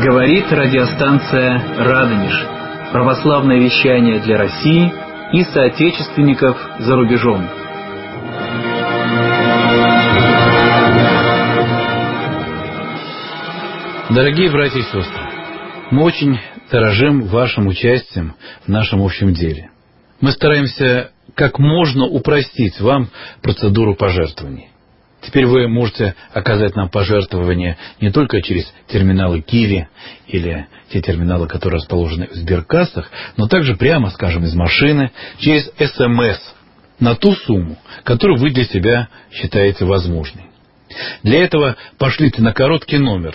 Говорит радиостанция «Радонеж». Православное вещание для России и соотечественников за рубежом. Дорогие братья и сестры, мы очень дорожим вашим участием в нашем общем деле. Мы стараемся как можно упростить вам процедуру пожертвований. Теперь вы можете оказать нам пожертвования не только через терминалы Киви или те терминалы, которые расположены в сберкассах, но также прямо, скажем, из машины, через СМС на ту сумму, которую вы для себя считаете возможной. Для этого пошлите на короткий номер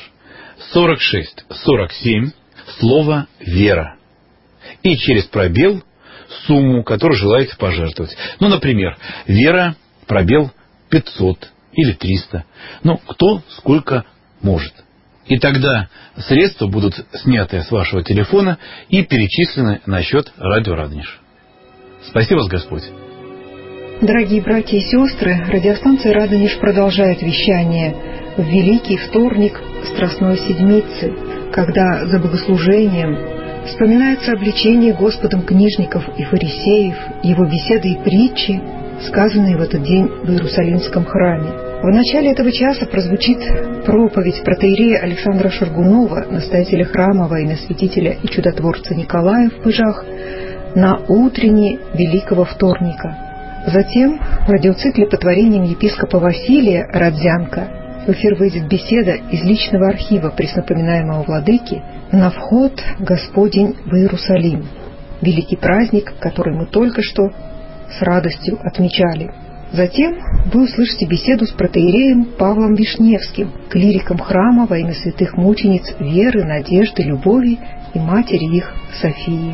4647 слово «Вера» и через пробел сумму, которую желаете пожертвовать. Ну, например, «Вера», пробел 500 или 300. Ну, кто сколько может. И тогда средства будут сняты с вашего телефона и перечислены на счет радио «Радонеж». Спаси вас Господь. Дорогие братья и сестры, радиостанция «Радонеж» продолжает вещание в Великий вторник Страстной Седмицы, когда за богослужением вспоминается обличение Господом книжников и фарисеев, его беседы и притчи, сказанные в этот день в Иерусалимском храме. В начале этого часа прозвучит проповедь протоиерея Александра Шаргунова, настоятеля храма во имя святителя и чудотворца Николая в Пыжах, на утренне Великого вторника. Затем в радиоцикле по творениям епископа Василия Родзянко в эфир выйдет беседа из личного архива преснопоминаемого владыки «На вход Господень в Иерусалим», великий праздник, который мы только что с радостью отмечали. Затем вы услышите беседу с протоиереем Павлом Вишневским, клириком храма во имя святых мучениц Веры, Надежды, Любови и матери их Софии.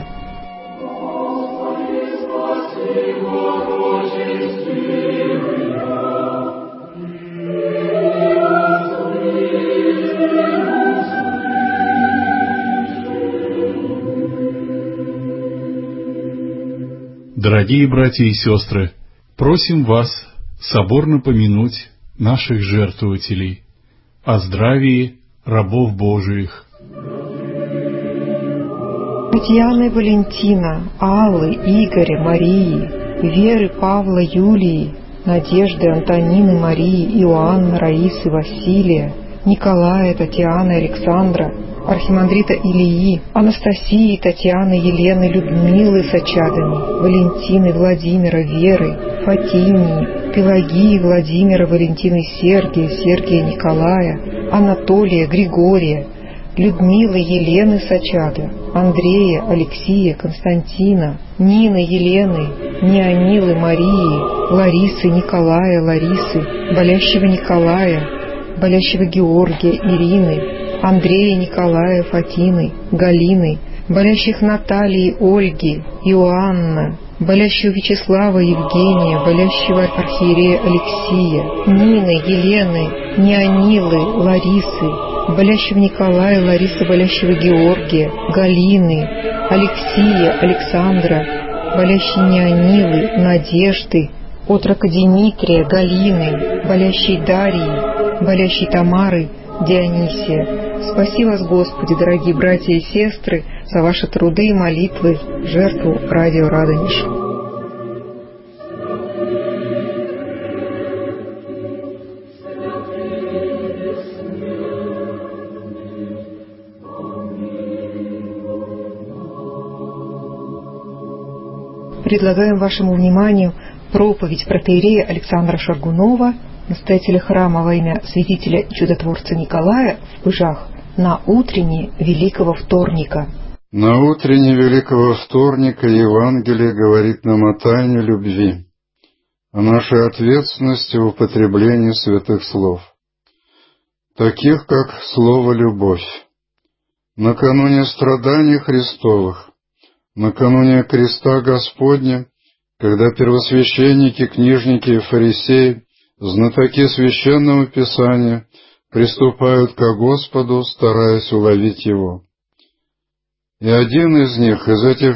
Дорогие братья и сестры, просим вас соборно помянуть наших жертвователей, о здравии рабов Божиих. Татьяны, Валентина, Аллы, Игоря, Марии, Веры, Павла, Юлии, Надежды, Антонины, Марии, Иоанна, Раисы, Василия, Николая, Татьяны, Александра, архимандрита Илии, Анастасии, Татьяны, Елены, Людмилы с очадами, Валентины, Владимира, Веры, Фатинии, Пелагии, Владимира, Валентины, Сергия, Сергия, Николая, Анатолия, Григория, Людмилы, Елены с очада, Андрея, Алексия, Константина, Нины, Елены, Неонилы, Марии, Ларисы, Николая, Ларисы, болящего Николая, болящего Георгия, Ирины, Андрея, Николая, Фатины, Галины, болящих Натальи, Ольги, Иоанна, болящего Вячеслава, Евгения, болящего архиерея Алексия, Нины, Елены, Неонилы, Ларисы, болящего Николая, Ларисы, болящего Георгия, Галины, Алексия, Александра, болящей Неонилы, Надежды, отрока Димитрия, Галины, болящей Дарьи, болящей Тамары, Дионисия. Спаси вас, Господи, дорогие братья и сестры, за ваши труды и молитвы, жертву радио «Радонеж». Предлагаем вашему вниманию проповедь протоиерея Александра Шаргунова, настоятеля храма во имя святителя и чудотворца Николая в Пыжах, на утренне Великого вторника. На утренне Великого вторника Евангелие говорит нам о тайне любви, о нашей ответственности в употреблении святых слов, таких как слово «любовь». Накануне страданий Христовых, накануне креста Господня, когда первосвященники, книжники и фарисеи, знатоки Священного Писания, приступают ко Господу, стараясь уловить Его. И один из них, из этих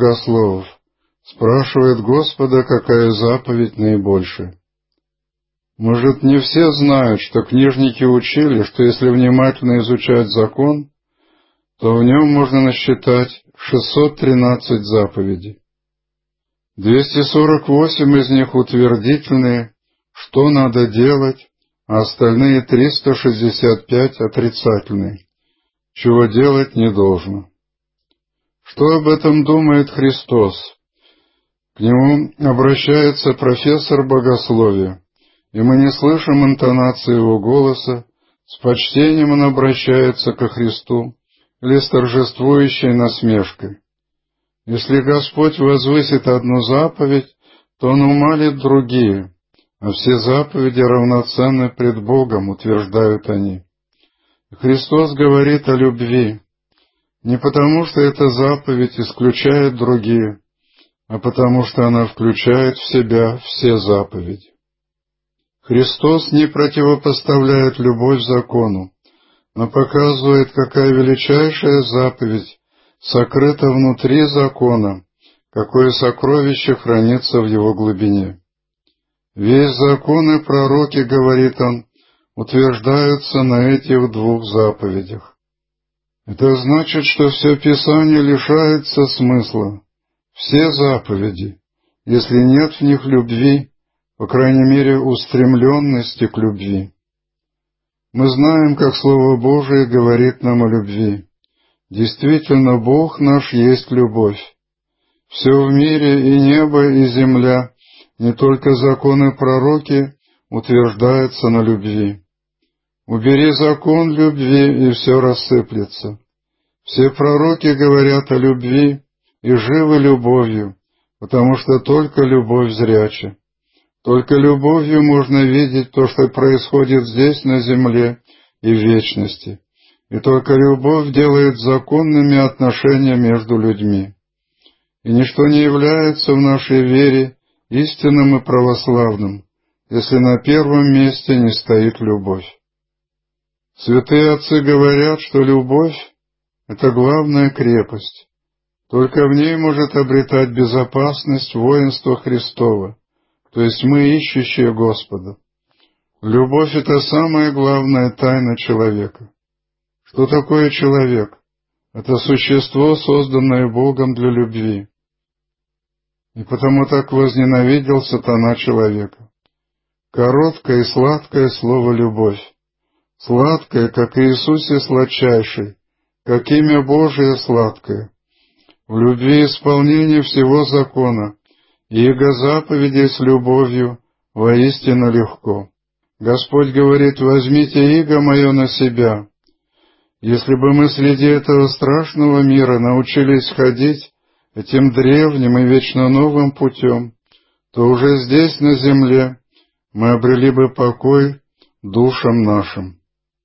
законников-богословов, спрашивает Господа, какая заповедь наибольшая. Может, не все знают, что книжники учили, что если внимательно изучать закон, то в нем можно насчитать 613 заповедей. 248 из них утвердительные, что надо делать, а остальные 365 отрицательные, чего делать не должно. Что об этом думает Христос? К нему обращается профессор богословия, и мы не слышим интонации его голоса, с почтением он обращается ко Христу или с торжествующей насмешкой. Если Господь возвысит одну заповедь, то Он умалит другие, а все заповеди равноценны пред Богом, утверждают они. Христос говорит о любви, не потому что эта заповедь исключает другие, а потому что она включает в себя все заповеди. Христос не противопоставляет любовь закону, но показывает, какая величайшая заповедь сокрыта внутри закона, какое сокровище хранится в его глубине. Весь закон и пророки, говорит он, утверждаются на этих двух заповедях. Это значит, что все Писание лишается смысла, все заповеди, если нет в них любви, по крайней мере, устремленности к любви. Мы знаем, как Слово Божие говорит нам о любви. Действительно, Бог наш есть любовь. Все в мире, и небо, и земля, не только законы пророки, утверждаются на любви. Убери закон любви, и все рассыплется. Все пророки говорят о любви и живы любовью, потому что только любовь зряча. Только любовью можно видеть то, что происходит здесь, на земле и в вечности. И только любовь делает законными отношения между людьми. И ничто не является в нашей вере истинным и православным, если на первом месте не стоит любовь. Святые отцы говорят, что любовь — это главная крепость. Только в ней может обретать безопасность воинство Христово, то есть мы, ищущие Господа. Любовь — это самая главная тайна человека. Что такое человек? Это существо, созданное Богом для любви. И потому так возненавидел сатана человека. Короткое и сладкое слово «любовь». Сладкое, как Иисусе сладчайший, как имя Божие сладкое. В любви исполнение всего закона, и Его заповедей с любовью воистину легко. Господь говорит: «Возьмите иго мое на себя». Если бы мы среди этого страшного мира научились ходить этим древним и вечно новым путем, то уже здесь, на земле, мы обрели бы покой душам нашим.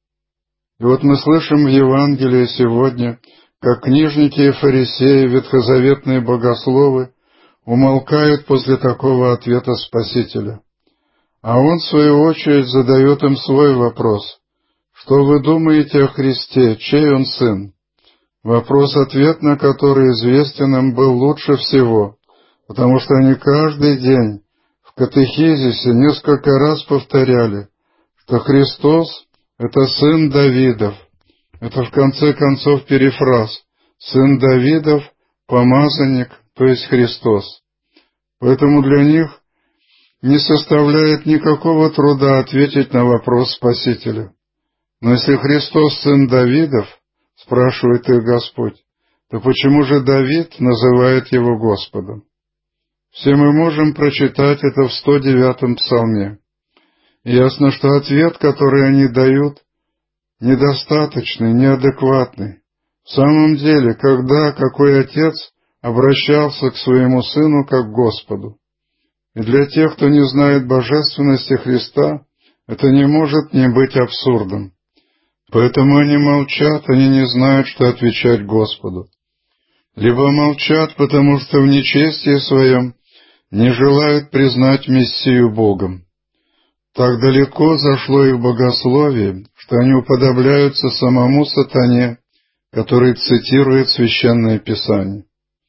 И вот мы слышим в Евангелии сегодня, как книжники и фарисеи, ветхозаветные богословы, умолкают после такого ответа Спасителя. А Он, в свою очередь, задает им свой вопрос: «Что вы думаете о Христе? Чей Он сын?» Вопрос-ответ на который известен им был лучше всего, потому что они каждый день в катехизисе несколько раз повторяли, что Христос — это сын Давидов. Это, в конце концов, перефраз: сын Давидов, помазанник, то есть Христос. Поэтому для них не составляет никакого труда ответить на вопрос Спасителя. Но если Христос сын Давидов, спрашивает их Господь, то почему же Давид называет его Господом? Все мы можем прочитать это в 109-м псалме. И ясно, что ответ, который они дают, недостаточный, неадекватный. В самом деле, когда какой отец обращался к своему сыну как к Господу? И для тех, кто не знает божественности Христа, это не может не быть абсурдом. Поэтому они молчат, они не знают, что отвечать Господу. Либо молчат, потому что в нечестии своем не желают признать Мессию Богом. Так далеко зашло их богословие, что они уподобляются самому сатане, который цитирует Священное Писание.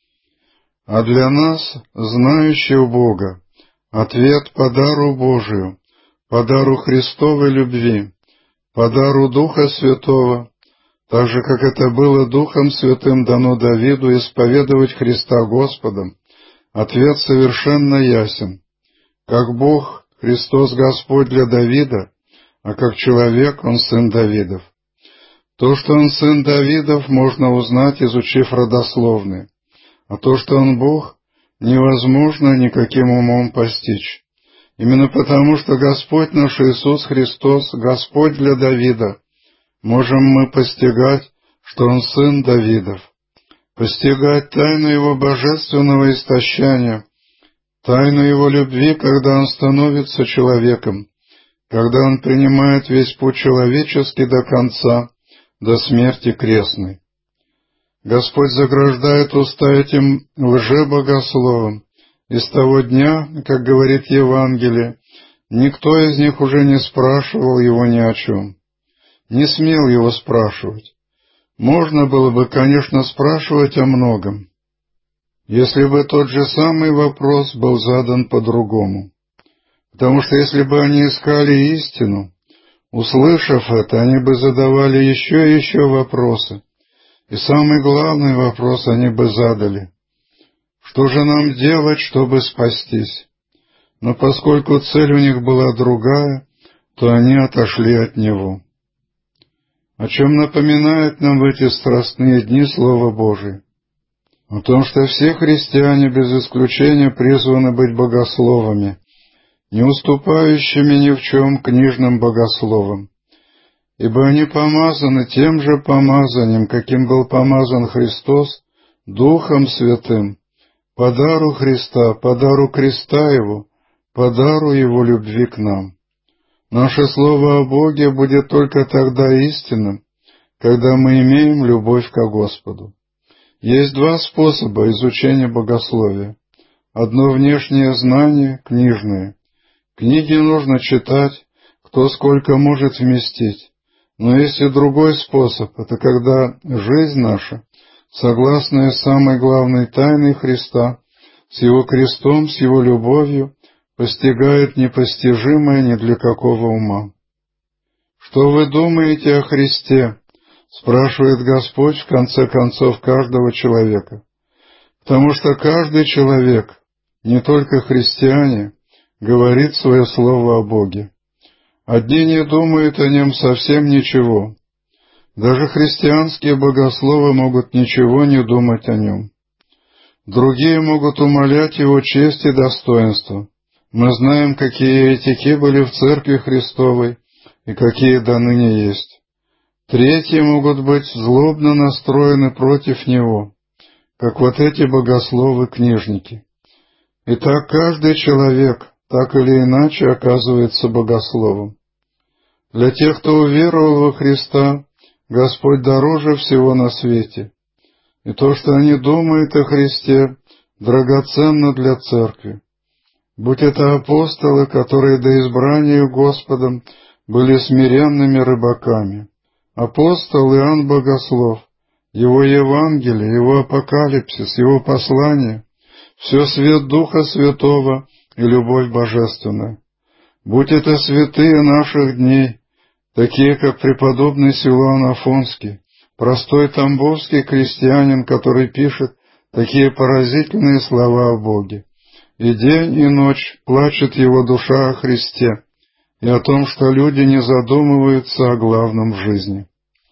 А для нас, знающих Бога, ответ по дару Божию, по дару Христовой любви, по дару Духа Святого, так же, как это было Духом Святым дано Давиду исповедовать Христа Господом, ответ совершенно ясен. Как Бог, Христос Господь для Давида, а как человек Он сын Давидов. То, что Он сын Давидов, можно узнать, изучив родословные, а то, что Он Бог, невозможно никаким умом постичь. Именно потому, что Господь наш Иисус Христос, Господь для Давида, можем мы постигать, что Он сын Давидов, постигать тайну Его божественного истощения, тайну Его любви, когда Он становится человеком, когда Он принимает весь путь человеческий до конца, до смерти крестной. Господь заграждает уста этим лжебогословам, и с того дня, как говорит Евангелие, никто из них уже не спрашивал Его ни о чем, не смел Его спрашивать. Можно было бы, конечно, спрашивать о многом, если бы тот же самый вопрос был задан по-другому. Потому что если бы они искали истину, услышав это, они бы задавали еще и еще вопросы. И самый главный вопрос они бы задали: что же нам делать, чтобы спастись? Но поскольку цель у них была другая, то они отошли от Него. О чем напоминает нам в эти страстные дни Слово Божие? О том, что все христиане без исключения призваны быть богословами, не уступающими ни в чем книжным богословам, ибо они помазаны тем же помазанием, каким был помазан Христос, Духом Святым, по дару Христа, по дару креста Его, по дару Его любви к нам. Наше слово о Боге будет только тогда истинным, когда мы имеем любовь ко Господу. Есть два способа изучения богословия. Одно — внешнее знание, книжное. Книги нужно читать, кто сколько может вместить. Но есть и другой способ — это когда жизнь наша, согласная с самой главной тайной Христа, с Его крестом, с Его любовью, постигает непостижимое ни для какого ума. «Что вы думаете о Христе?» — спрашивает Господь в конце концов каждого человека. Потому что каждый человек, не только христиане, говорит свое слово о Боге. Одни не думают о Нем совсем ничего. Даже христианские богословы могут ничего не думать о Нем. Другие могут умалять Его честь и достоинство. Мы знаем, какие еретики были в Церкви Христовой и какие до ныне есть. Третьи могут быть злобно настроены против Него, как вот эти богословы-книжники. Итак, каждый человек так или иначе оказывается богословом. Для тех, кто уверовал во Христа, Господь дороже всего на свете, и то, что они думают о Христе, драгоценно для Церкви. Будь это апостолы, которые до избрания Господом были смиренными рыбаками, апостол Иоанн Богослов, его Евангелие, его апокалипсис, его послание — все свет Духа Святого и любовь божественная. Будь это святые наших дней, такие как преподобный Силуан Афонский, простой тамбовский крестьянин, который пишет такие поразительные слова о Боге. И день, и ночь плачет его душа о Христе и о том, что люди не задумываются о главном в жизни.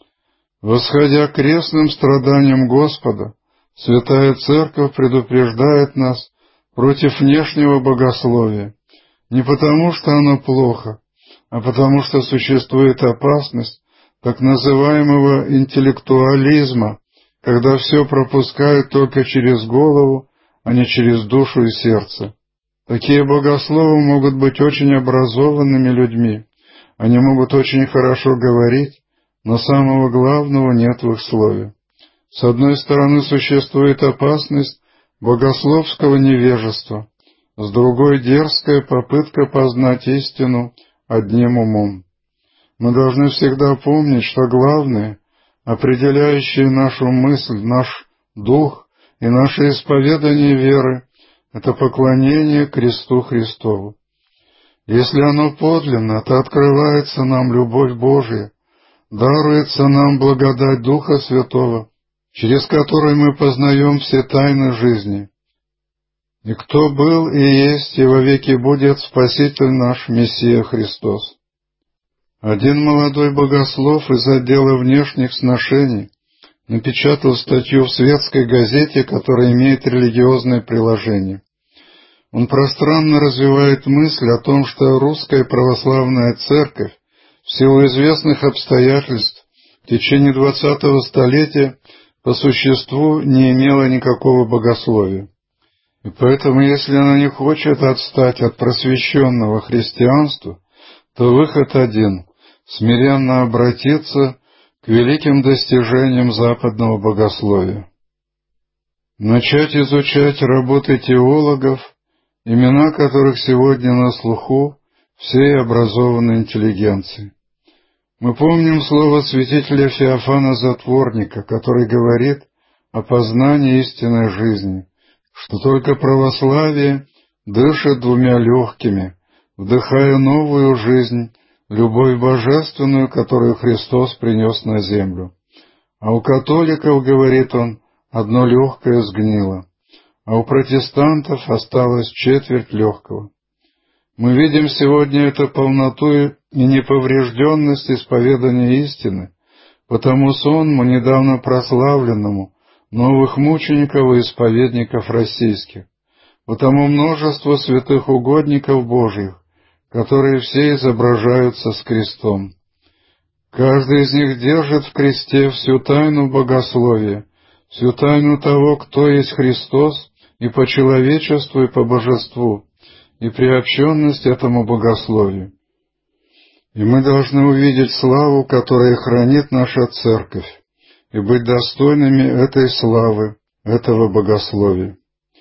Восходя к крестным страданиям Господа, Святая Церковь предупреждает нас против внешнего богословия, не потому что оно плохо, а потому что существует опасность так называемого интеллектуализма, когда все пропускают только через голову, а не через душу и сердце. Такие богословы могут быть очень образованными людьми, они могут очень хорошо говорить, но самого главного нет в их слове. С одной стороны, существует опасность богословского невежества, с другой — дерзкая попытка познать истину одним умом. Мы должны всегда помнить, что главное, определяющее нашу мысль, наш дух и наше исповедание веры — это поклонение кресту Христову. Если оно подлинно, то открывается нам любовь Божия, даруется нам благодать Духа Святого, через который мы познаем все тайны жизни. И кто был и есть, и вовеки будет Спаситель наш Мессия Христос. Один молодой богослов из отдела внешних сношений напечатал статью в светской газете, которая имеет религиозное приложение. Он пространно развивает мысль о том, что русская православная церковь в силу известных обстоятельств в течение 20-го столетия по существу не имела никакого богословия. И поэтому, если она не хочет отстать от просвещенного христианства, то выход один — смиренно обратиться к великим достижениям западного богословия. Начать изучать работы теологов, имена которых сегодня на слуху всей образованной интеллигенции. Мы помним слово святителя Феофана Затворника, который говорит о познании истинной жизни, что только православие дышит двумя легкими, вдыхая новую жизнь, любовь божественную, которую Христос принес на землю. А у католиков, говорит он, одно легкое сгнило, а у протестантов осталось четверть легкого. Мы видим сегодня эту полноту и неповрежденность исповедания истины, потому сонму, недавно прославленному, новых мучеников и исповедников российских, потому множество святых угодников Божьих, которые все изображаются с крестом. Каждый из них держит в кресте всю тайну богословия, всю тайну того, кто есть Христос, и по человечеству, и по божеству, и приобщенность этому богословию. И мы должны увидеть славу, которая хранит наша церковь, и быть достойными этой славы, этого богословия.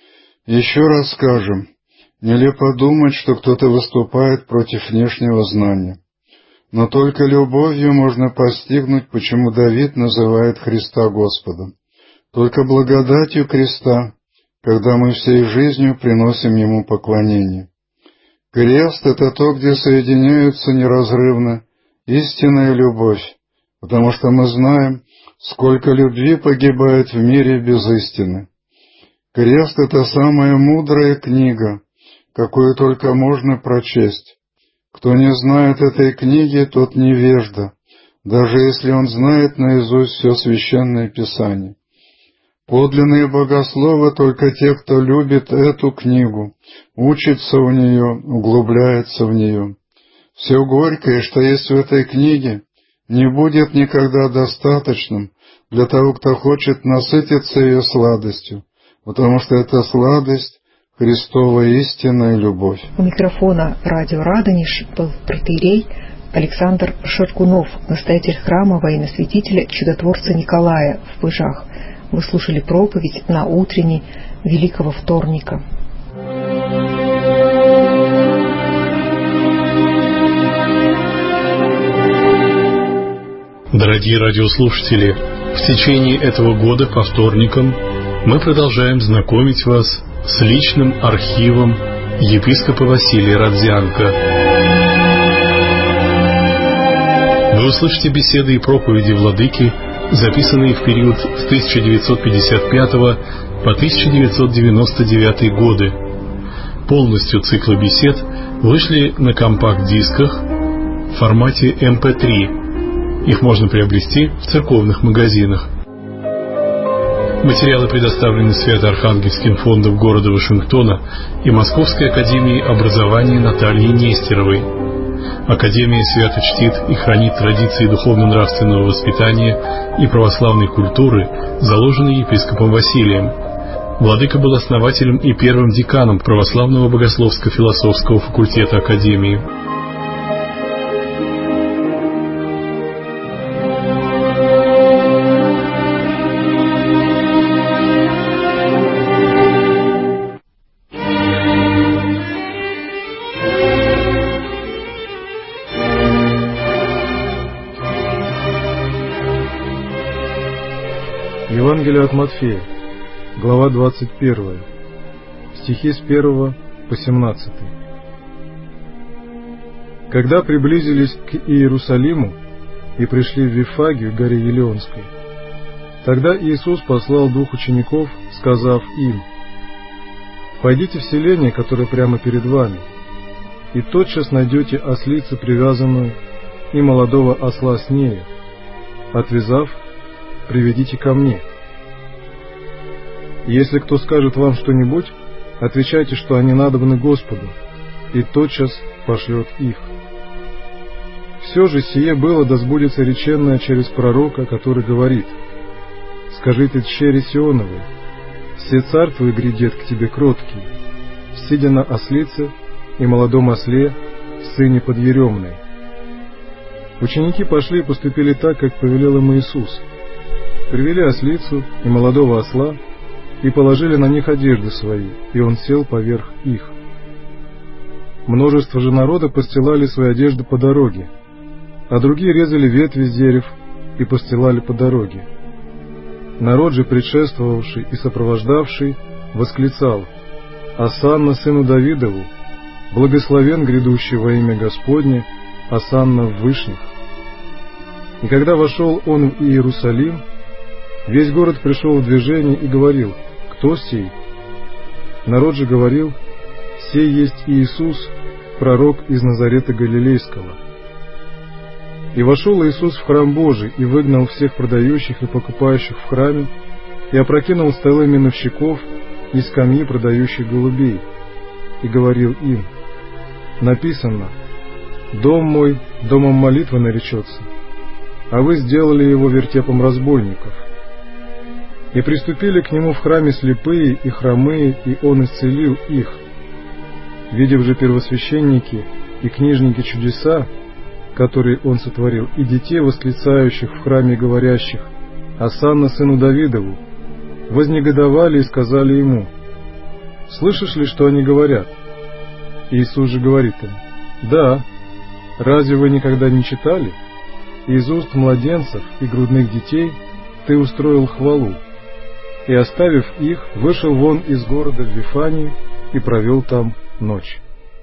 Еще раз скажем, нелепо думать, что кто-то выступает против внешнего знания. Но только любовью можно постигнуть, почему Давид называет Христа Господом. Только благодатью креста, когда мы всей жизнью приносим Ему поклонение. Крест — это то, где соединяются неразрывно истинная любовь, потому что мы знаем, сколько любви погибает в мире без истины. Крест — это самая мудрая книга, какую только можно прочесть. Кто не знает этой книги, тот невежда, даже если он знает наизусть все Священное Писание. Подлинные богословы только те, кто любит эту книгу, учится у нее, углубляется в нее. Все горькое, что есть в этой книге, не будет никогда достаточным для того, кто хочет насытиться ее сладостью, потому что эта сладость — Христова истинная любовь. У микрофона радио «Радонеж» был протоиерей Александр Шаркунов, настоятель храма военносвятителя Чудотворца Николая в Пыжах. Вы слушали проповедь на утренней Великого Вторника. Дорогие радиослушатели, в течение этого года по вторникам мы продолжаем знакомить вас с личным архивом епископа Василия Родзянко. Вы услышите беседы и проповеди владыки, записанные в период с 1955 по 1999 годы. Полностью циклы бесед вышли на компакт-дисках в формате MP3. Их можно приобрести в церковных магазинах. Материалы предоставлены Свято-Архангельским фондом города Вашингтона и Московской академией образования Натальей Нестеровой. Академия свято чтит и хранит традиции духовно-нравственного воспитания и православной культуры, заложенные епископом Василием. Владыка был основателем и первым деканом православного богословско-философского факультета Академии. Евангелие от Матфея, глава 21, стихи с 1 по 17. Когда приблизились к Иерусалиму и пришли в Вифагию, горе Елеонской, тогда Иисус послал 2 учеников, сказав им: «Пойдите в селение, которое прямо перед вами, и тотчас найдете ослицу привязанную и молодого осла с нею. Отвязав, приведите ко мне. Если кто скажет вам что-нибудь, отвечайте, что они надобны Господу, и тотчас пошлет их». Все же сие было, да сбудется реченное через пророка, который говорит: «Скажите тщери Сионовой, все царь твой грядет к тебе кроткий, сидя на ослице и молодом осле, сыне подъеремной». Ученики пошли и поступили так, как повелел им Иисус. Привели ослицу и молодого осла, и положили на них одежды свои, и он сел поверх их. Множество же народа постилали свои одежды по дороге, а другие резали ветви с дерев и постилали по дороге. Народ же, предшествовавший и сопровождавший, восклицал: «Осанна сыну Давидову, благословен грядущий во имя Господне, осанна в вышних». И когда вошел он в Иерусалим, весь город пришел в движение и говорил: «Кто сей?» Народ же говорил: «Сей есть Иисус, пророк из Назарета Галилейского». И вошел Иисус в храм Божий, и выгнал всех продающих и покупающих в храме, и опрокинул столы миновщиков и скамьи продающих голубей, и говорил им: «Написано: дом мой домом молитвы наречется, а вы сделали его вертепом разбойников». И приступили к нему в храме слепые и хромые, и он исцелил их. Видев же первосвященники и книжники чудеса, которые он сотворил, и детей, восклицающих в храме, говорящих: «Осанна сыну Давидову», вознегодовали и сказали ему: «Слышишь ли, что они говорят?» Иисус же говорит им: «Да, разве вы никогда не читали? Из уст младенцев и грудных детей ты устроил хвалу». И, оставив их, вышел вон из города в Вифанию и провел там ночь.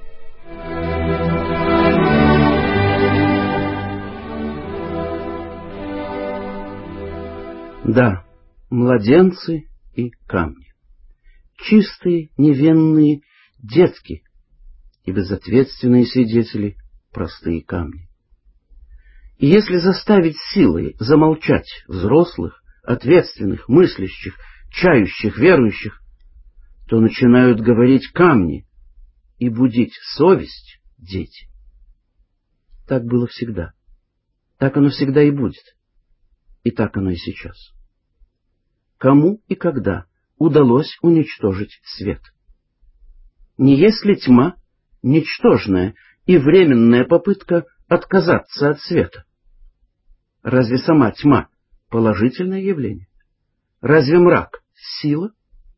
Да, младенцы и камни. Чистые, невинные детки и безответственные свидетели — простые камни. И если заставить силой замолчать взрослых, ответственных, мыслящих, чающих, верующих, то начинают говорить камни и будить совесть дети. Так было всегда. Так оно всегда и будет. И так оно и сейчас. Кому и когда удалось уничтожить свет? Не есть ли тьма ничтожная и временная попытка отказаться от света? Разве сама тьма положительное явление? Разве мрак сила?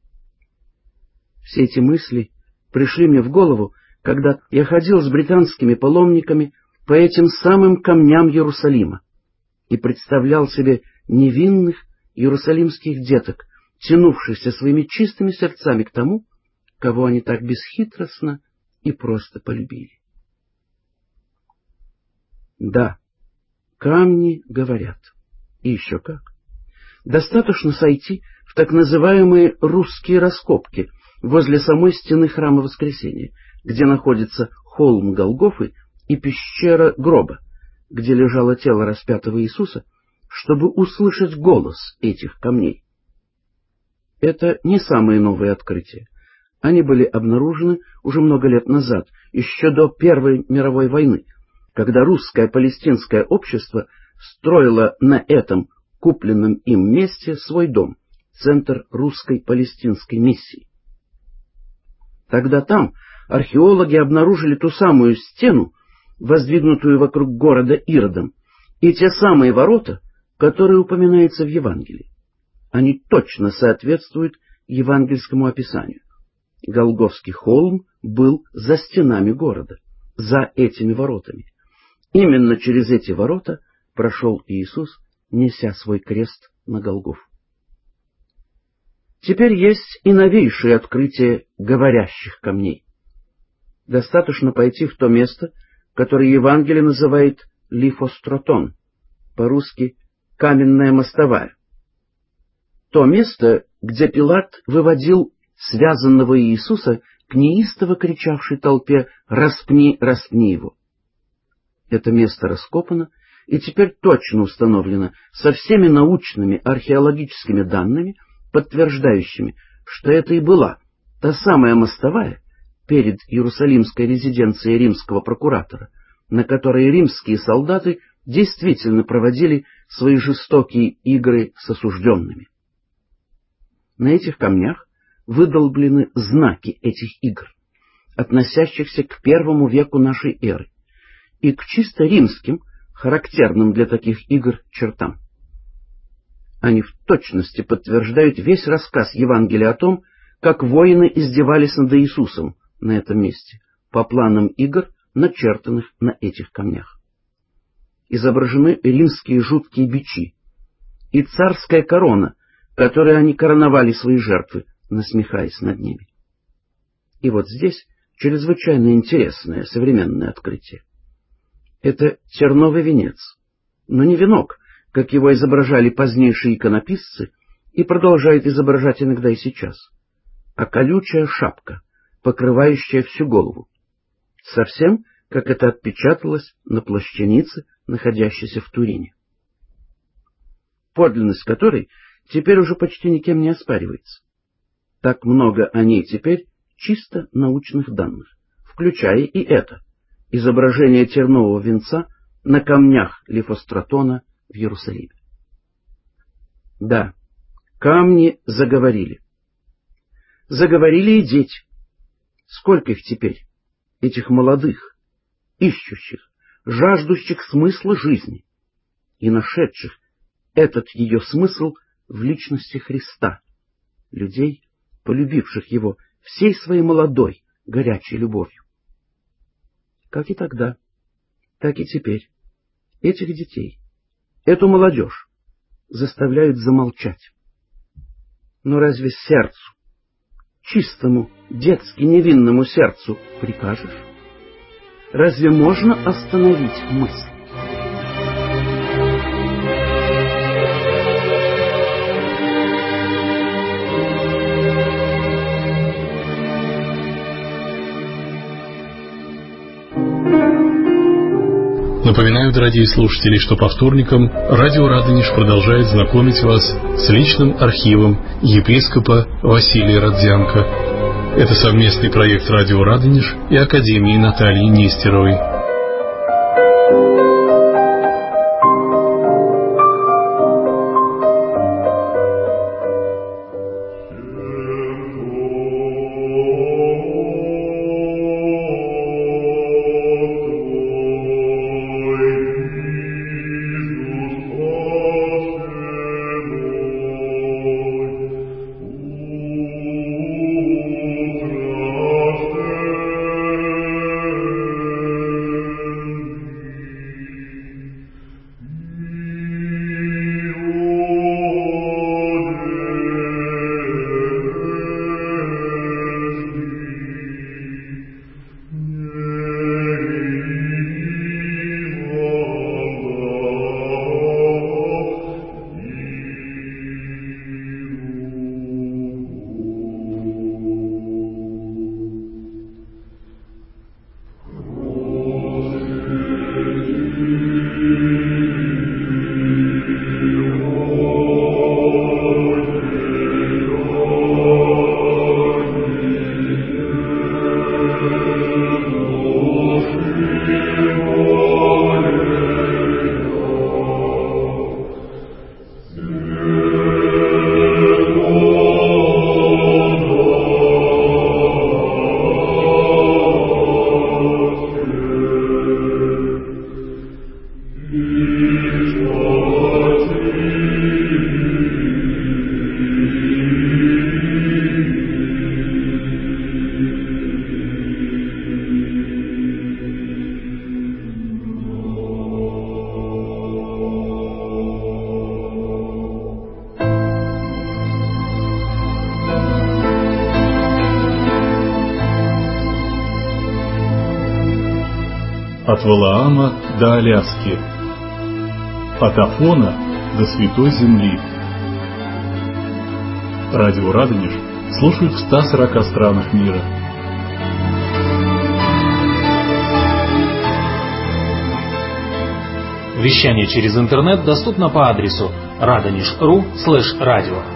Все эти мысли пришли мне в голову, когда я ходил с британскими паломниками по этим самым камням Иерусалима и представлял себе невинных иерусалимских деток, тянувшихся своими чистыми сердцами к тому, кого они так бесхитростно и просто полюбили. Да, камни говорят. И еще как. Достаточно сойти в так называемые русские раскопки возле самой стены храма Воскресения, где находится холм Голгофы и пещера гроба, где лежало тело распятого Иисуса, чтобы услышать голос этих камней. Это не самые новые открытия. Они были обнаружены уже много лет назад, еще до Первой мировой войны, когда русское палестинское общество строило на этом купленном им месте свой дом, центр русской палестинской миссии. Тогда там археологи обнаружили ту самую стену, воздвигнутую вокруг города Иродом, и те самые ворота, которые упоминаются в Евангелии. Они точно соответствуют евангельскому описанию. Голгофский холм был за стенами города, за этими воротами. Именно через эти ворота прошел Иисус, неся свой крест на Голгофу. Теперь есть и новейшие открытия говорящих камней. Достаточно пойти в то место, который Евангелие называет лифостротон, по-русски «каменная мостовая». То место, где Пилат выводил связанного Иисуса к неистово кричавшей толпе «Распни, распни его!». Это место раскопано и теперь точно установлено со всеми научными археологическими данными, подтверждающими, что это и была та самая мостовая перед Иерусалимской резиденцией римского прокуратора, на которой римские солдаты действительно проводили свои жестокие игры с осужденными. На этих камнях выдолблены знаки этих игр, относящихся к I веку нашей эры и к чисто римским, характерным для таких игр чертам. Они в точности подтверждают весь рассказ Евангелия о том, как воины издевались над Иисусом на этом месте, по планам игр, начертанных на этих камнях. Изображены римские жуткие бичи и царская корона, которой они короновали свои жертвы, насмехаясь над ними. И вот здесь чрезвычайно интересное современное открытие. Это терновый венец, но не венок, как его изображали позднейшие иконописцы и продолжают изображать иногда и сейчас, а колючая шапка, покрывающая всю голову, совсем как это отпечаталось на плащанице, находящейся в Турине, подлинность которой теперь уже почти никем не оспаривается. Так много о ней теперь чисто научных данных, включая и это изображение тернового венца на камнях Лифостротона в Иерусалиме. Да, камни заговорили. Заговорили и дети. Сколько их теперь, этих молодых, ищущих, жаждущих смысла жизни и нашедших этот ее смысл в личности Христа, людей, полюбивших его всей своей молодой, горячей любовью. Как и тогда, так и теперь этих детей, эту молодежь заставляют замолчать. Но разве сердцу, чистому, детски невинному сердцу прикажешь? Разве можно остановить мысль? Напоминаю, дорогие слушатели, что по вторникам радио Радонеж продолжает знакомить вас с личным архивом епископа Василия Родзянко. Это совместный проект радио Радонеж и Академии Натальи Нестеровой. от Валаама до Аляски, от Афона до Святой Земли. Радио Радонеж слушают в 140 странах мира. Вещание через интернет доступно по адресу radonish.ru/radio.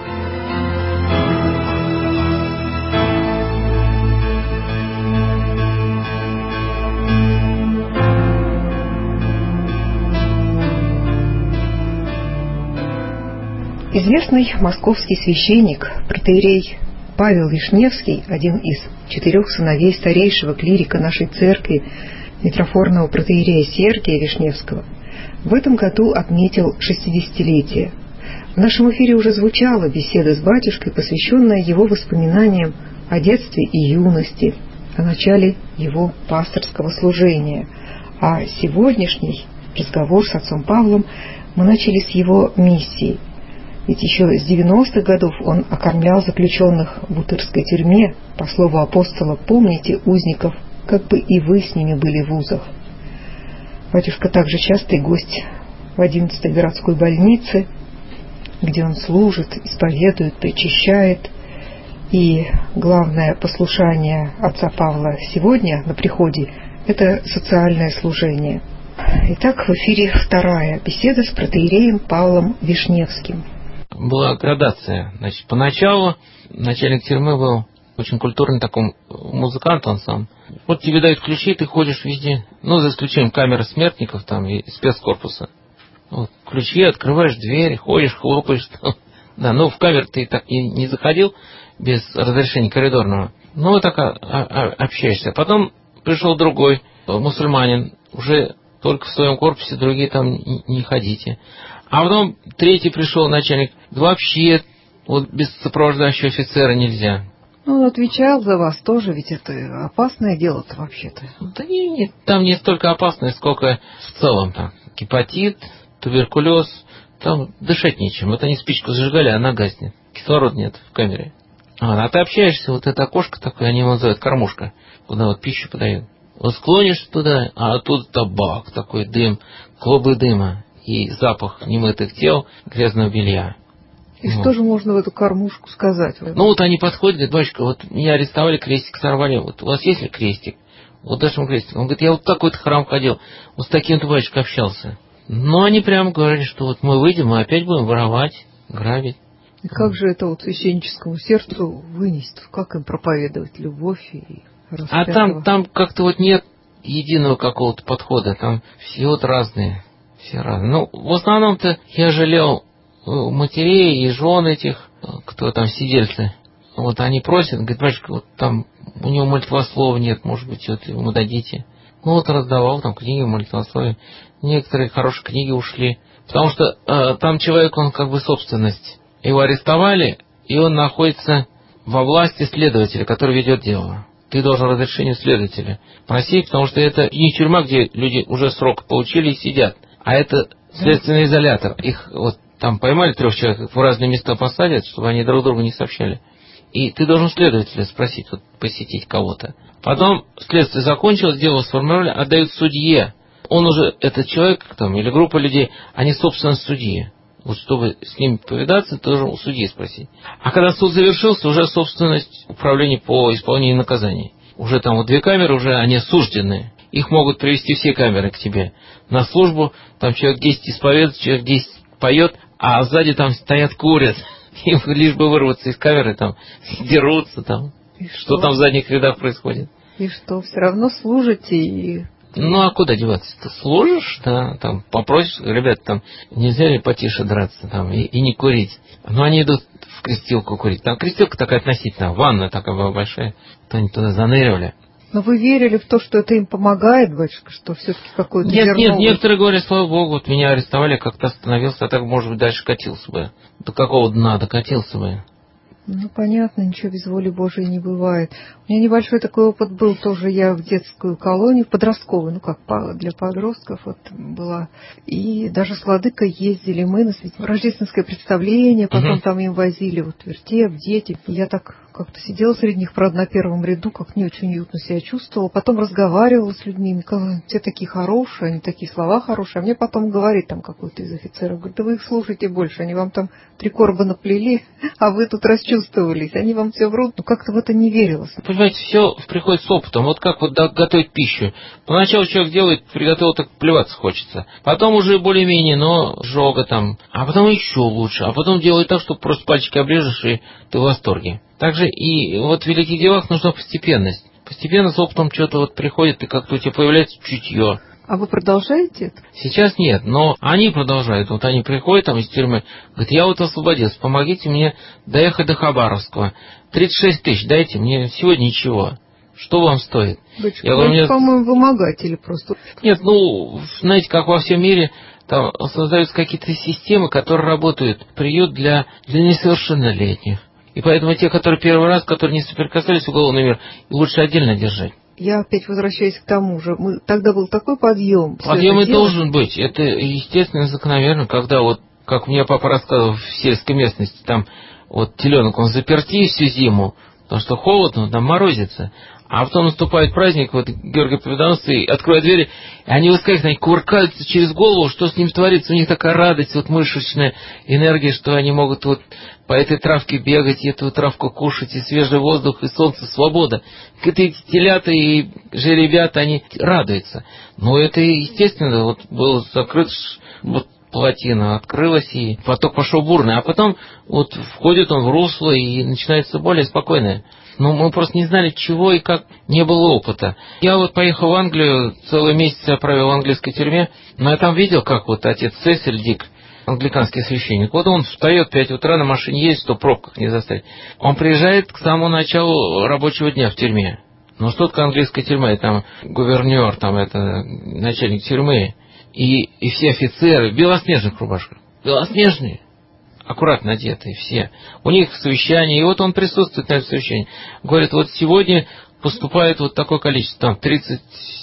Известный московский священник, протоиерей Павел Вишневский, один из 4 сыновей старейшего клирика нашей церкви, митрофорного протоиерея Сергия Вишневского, в этом году отметил 60-летие. В нашем эфире уже звучала беседа с батюшкой, посвященная его воспоминаниям о детстве и юности, о начале его пасторского служения. А сегодняшний разговор с отцом Павлом мы начали с его миссии. Ведь еще с 90-х годов он окормлял заключенных в Бутырской тюрьме. По слову апостола: «Помните узников, как бы и вы с ними были в узах». Батюшка также частый гость в 11-й городской больнице, где он служит, исповедует, причащает. И главное послушание отца Павла сегодня на приходе – это социальное служение. Итак, в эфире вторая беседа с протоиереем Павлом Вишневским. Была градация. Значит, поначалу начальник тюрьмы был очень культурный такой музыкант, он сам. Вот тебе дают ключи, ты ходишь везде. Ну, за исключением камеры смертников там и спецкорпуса. Вот, ключи, открываешь дверь, ходишь, хлопаешь. Да, ну в камеру ты так и не заходил без разрешения коридорного. Ну, вот так общаешься. Потом пришел другой мусульманин, уже только в своем корпусе, другие там не ходите. А потом третий пришел начальник, вообще вот без сопровождающего офицера нельзя. Ну, он отвечал за вас тоже, ведь это опасное дело-то вообще-то. Да нет, там не столько опасное, сколько в целом там гепатит, туберкулез, там дышать нечем. Вот они спичку зажигали, она гаснет. Кислорода нет в камере. А ты общаешься, вот это окошко такое, они его называют кормушка, куда вот пищу подают. Вот склонишься туда, а тут табак, такой дым, клубы дыма и запах немытых тел, грязного белья. И что же можно в эту кормушку сказать? Ну вот они подходят, говорят: батюшка, вот меня арестовали, крестик сорвали, вот у вас есть ли крестик? Вот дашь ему крестик. Он говорит: я вот в такой-то храм ходил, вот с таким-то батюшкой общался. Но они прямо говорили, что вот мы выйдем, мы опять будем воровать, грабить. И как же это вот священническому сердцу вынести? Как им проповедовать любовь и распятого? А там как-то вот нет единого какого-то подхода, там все вот разные, все разные. Ну, в основном-то я жалел матерей и жен этих, кто там сидельцы. Вот они просят, говорят: батюшка, вот там у него молитвослова нет, может быть, вот ему дадите. Ну вот раздавал там книги молитвословия. Некоторые хорошие книги ушли. Потому что там человек, он как бы собственность. Его арестовали, и он находится во власти следователя, который ведет дело. Ты должен разрешение следователя просить, потому что это не тюрьма, где люди уже срок получили и сидят, а это следственный изолятор. Их вот там поймали 3 человек, в разные места посадят, чтобы они друг другу не сообщали. И ты должен следователя спросить, вот, посетить кого-то. Потом следствие закончилось, дело сформировали, отдают судье. Он уже, этот человек там, или группа людей, они собственность судьи. Вот чтобы с ним повидаться, ты должен у судьи спросить. А когда суд завершился, уже собственность управления по исполнению наказаний. Уже там вот 2 камеры, уже они осужденные. Их могут привести все камеры к тебе на службу. Там человек 10 исповедует, человек 10 поет, а сзади там стоят, курят. Им лишь бы вырваться из камеры, там дерутся там. Что там в задних рядах происходит? И что, все равно служите и... Ну, а куда деваться? Ты служишь, да, там попросишь: ребят, там нельзя ли потише драться там и не курить? Но они идут в крестилку курить. Там крестилка такая относительно, ванна такая была большая, то они туда заныривали. Но вы верили в то, что это им помогает, батюшка, что все-таки какой-то Нет, некоторые говорят: слава Богу, вот меня арестовали, как-то остановился, а так, может быть, дальше катился бы. До какого дна докатился бы. Ну, понятно, ничего без воли Божией не бывает. У меня небольшой такой опыт был, тоже я в детскую колонию, в подростковую, ну как для подростков вот была. И даже с владыкой ездили мы на рождественское представление, потом там им возили вот вертеп, дети. Я так как-то сидела среди них, правда, на первом ряду, как не очень уютно себя чувствовала. Потом разговаривала с людьми, сказала, все такие хорошие, они такие слова хорошие. А мне потом говорит там какой-то из офицеров, говорит, да вы их слушайте больше, они вам там 3 короба наплели, а вы тут расчувствовались, они вам все врут. Ну, как-то в это не верилось. Понимаете, все приходит с опытом. Вот как вот готовить пищу. Поначалу человек делает, приготовил, так плеваться хочется. Потом уже более-менее, но жога там. А потом еще лучше. А потом делает так, что просто пальчики обрежешь, и ты в восторге. Также и вот в великих делах нужна постепенность. Постепенно с опытом что-то вот приходит, и как-то у тебя появляется чутье. А вы продолжаете это? Сейчас нет, но они продолжают. Вот они приходят там из тюрьмы, говорят, я вот освободился, помогите мне доехать до Хабаровского. 36 тысяч дайте, мне сегодня ничего. Что вам стоит? Дочка, я говорю, по-моему, вымогатели просто. Нет, ну, знаете, как во всем мире, там создаются какие-то системы, которые работают. Приют для несовершеннолетних. И поэтому те, которые первый раз, которые не соприкасались с уголовным миром, лучше отдельно держать. Я опять возвращаюсь к тому же. Тогда был такой подъем. Подъем и должен быть. Это естественно, закономерно, когда вот, как мне папа рассказывал в сельской местности, там вот теленок, он заперти всю зиму, потому что холодно, там морозится. А потом наступает праздник, вот Георгий Победоносца, и откроют двери, и они выскакивают, они кувыркаются через голову, что с ним творится, у них такая радость, вот мышечная энергия, что они могут вот по этой травке бегать, и эту травку кушать, и свежий воздух, и солнце, свобода. Эти телята и жеребята, они радуются. Но это естественно, вот был закрыт, вот плотина открылась, и поток пошел бурный, а потом вот входит он в русло, и начинается более спокойное. Но мы просто не знали, чего и как, не было опыта. Я вот поехал в Англию, целый месяц я провел в английской тюрьме, но я там видел, как вот отец Сесиль Дик, англиканский священник, вот он встает в 5 утра, на машине едет, что в пробках не заставить. Он приезжает к самому началу рабочего дня в тюрьме. Ну что такое английская тюрьма, и там гувернер, там это начальник тюрьмы, и все офицеры в белоснежных рубашках, белоснежные. Аккуратно одетые все. У них совещание, и вот он присутствует на этом совещании. Говорит, вот сегодня поступает вот такое количество, там 30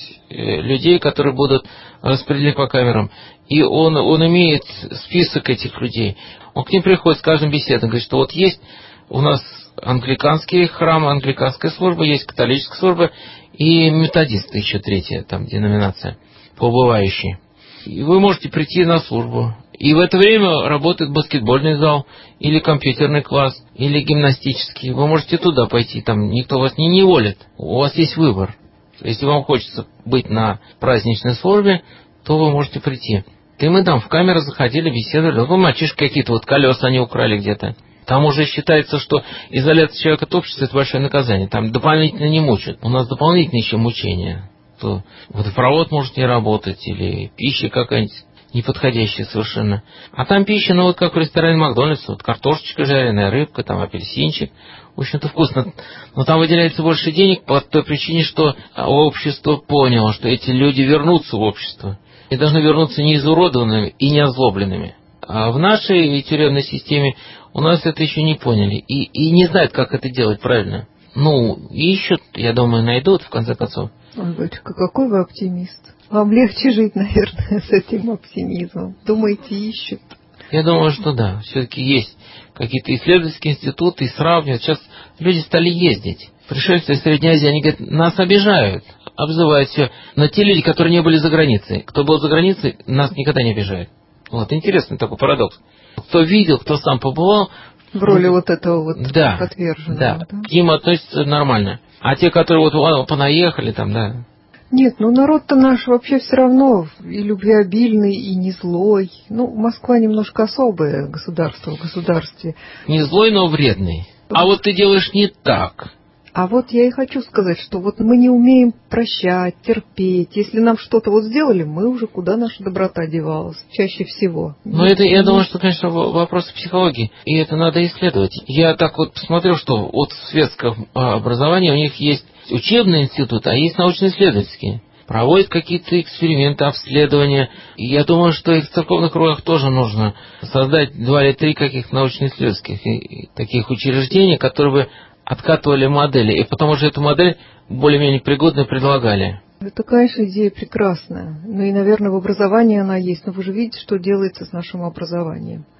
людей, которые будут распределены по камерам. И он имеет список этих людей. Он к ним приходит с каждым беседой, говорит, что вот есть у нас англиканский храм, англиканская служба, есть католическая служба и методисты, еще 3-я там деноминация, побывающие. И вы можете прийти на службу. И в это время работает баскетбольный зал, или компьютерный класс, или гимнастический. Вы можете туда пойти, там никто вас не неволит. У вас есть выбор. Если вам хочется быть на праздничной службе, то вы можете прийти. И мы там в камеру заходили, беседовали. Ну, мальчишки какие-то, вот колеса они украли где-то. Там уже считается, что изоляция человека от общества – это большое наказание. Там дополнительно не мучат. У нас дополнительные еще мучения. То водопровод может не работать, или пища какая-нибудь неподходящая совершенно. А там пища, ну вот как в ресторане Макдональдс, вот картошечка жареная, рыбка, там апельсинчик. В общем-то вкусно. Но там выделяется больше денег по той причине, что общество поняло, что эти люди вернутся в общество. И должны вернуться не изуродованными и не озлобленными. А в нашей тюремной системе у нас это еще не поняли. И не знают, как это делать правильно. Ну, ищут, я думаю, найдут, в конце концов. Ой, батюшка, какой вы оптимист. Вам легче жить, наверное, с этим оптимизмом. Думаете, ищут? Я думаю, что да. Все-таки есть какие-то исследовательские институты, и сравнивают. Сейчас люди стали ездить. Пришельцы из Средней Азии, они говорят, нас обижают, обзывают все. Но те люди, которые не были за границей, кто был за границей, нас никогда не обижают. Вот, интересный такой парадокс. Кто видел, кто сам побывал, в роли вот этого вот да, подверженного. Да, к ним относятся нормально. А те, которые вот понаехали там, да. Нет, ну народ-то наш вообще все равно и любвеобильный, и не злой. Ну, Москва немножко особое государство в государстве. Не злой, но вредный. А вот ты делаешь не так. А вот я и хочу сказать, что вот мы не умеем прощать, терпеть. Если нам что-то вот сделали, мы уже куда наша доброта девалась, чаще всего. Ну, это, я думаю, что, конечно, вопрос психологии, и это надо исследовать. Я так вот посмотрел, что вот в светском образовании у них есть учебный институт, а есть научно-исследовательский. Проводят какие-то эксперименты, обследования. И я думаю, что и в церковных кругах тоже нужно создать 2 или 3 каких-то научно-исследовательских таких учреждений, которые бы откатывали модели, и потом уже эту модель более-менее пригодную предлагали. Это, конечно, идея прекрасная. Ну и, наверное, в образовании она есть. Но вы же видите, что делается с нашим образованием.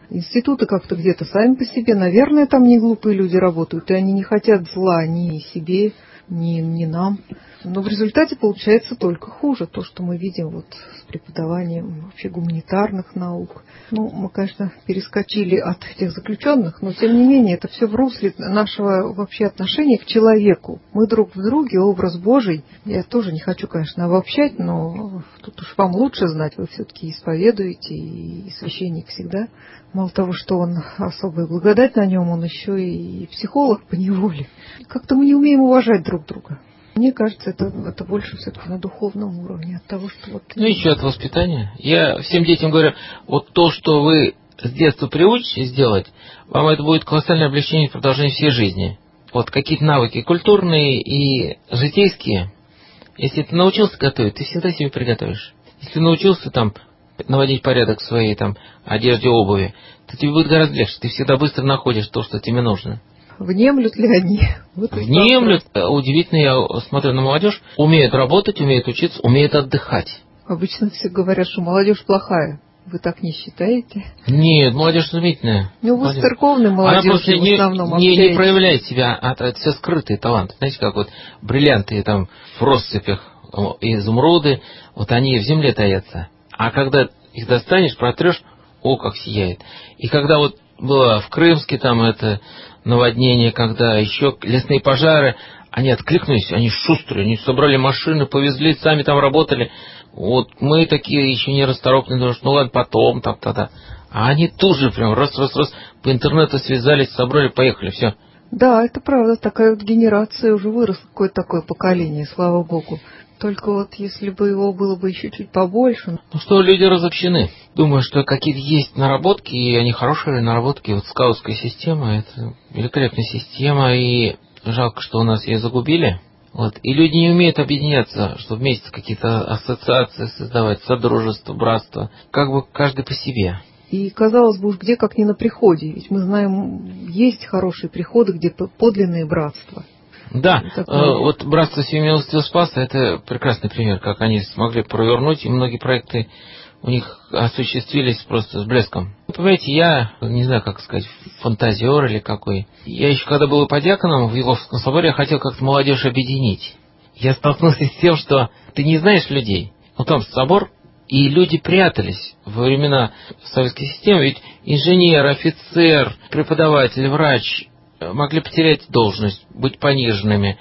Институты как-то где-то сами по себе, наверное, там не глупые люди работают, и они не хотят зла ни себе, ни нам. Но в результате получается только хуже, то, что мы видим вот с преподаванием вообще гуманитарных наук. Ну, мы, конечно, перескочили от этих заключенных, но тем не менее это все в русле нашего вообще отношения к человеку. Мы друг в друге, образ Божий. Я тоже не хочу, конечно, обобщать, но тут уж вам лучше знать, вы все-таки исповедуете, и священник всегда. Мало того, что он особая благодать на нем, он еще и психолог поневоле. Как-то мы не умеем уважать друг друга. Мне кажется, это больше все-таки на духовном уровне, от того, что вот... Ну, еще от воспитания. Я всем детям говорю, вот то, что вы с детства приучитесь делать, вам это будет колоссальное облегчение в продолжении всей жизни. Вот какие-то навыки культурные и житейские. Если ты научился готовить, ты всегда себе приготовишь. Если научился там наводить порядок в своей там одежде, обуви, то тебе будет гораздо легче. Ты всегда быстро находишь то, что тебе нужно. Внемлют ли они? Вот внемлют. Удивительно, я смотрю на молодежь. Умеют работать, умеют учиться, умеют отдыхать. Обычно все говорят, что молодежь плохая. Вы так не считаете? Нет, молодежь изумительная. Ну, вы с церковной молодежью она просто в основном не проявляет себя, это все скрытые таланты. Знаете, как вот бриллианты там в россыпях, изумруды, вот они в земле таятся. А когда их достанешь, протрешь, о, как сияет. И когда вот было в Крымске там это наводнение, когда еще лесные пожары, они откликнулись, они шустрые, они собрали машины, повезли, сами там работали. Вот мы такие еще не расторопные, думаем, ну ладно, потом, там, тогда. А они тут же прям раз, по интернету связались, собрали, поехали, все. Да, это правда, такая вот генерация, уже выросло какое-то такое поколение, слава богу. Только вот если бы его было бы еще чуть побольше. Ну что, люди разобщены. Думаю, что какие-то есть наработки, и они хорошие наработки. Вот скаутская система, это великолепная система, и жалко, что у нас ее загубили. Вот. И люди не умеют объединяться, чтобы вместе какие-то ассоциации создавать, содружество, братство. Как бы каждый по себе. И, казалось бы, уж где как не на приходе. Ведь мы знаем, есть хорошие приходы, где подлинные братства. Да, вот братство Всемилостивого Спаса — это прекрасный пример, как они смогли провернуть, и многие проекты у них осуществились просто с блеском. Вы понимаете, я, не знаю, как сказать, фантазер или какой. Я еще когда был подьяконом в Еловском соборе, я хотел как-то молодежь объединить. Я столкнулся с тем, что ты не знаешь людей. Вот там собор, и люди прятались во времена советской системы, ведь инженер, офицер, преподаватель, врач могли потерять должность, быть пониженными.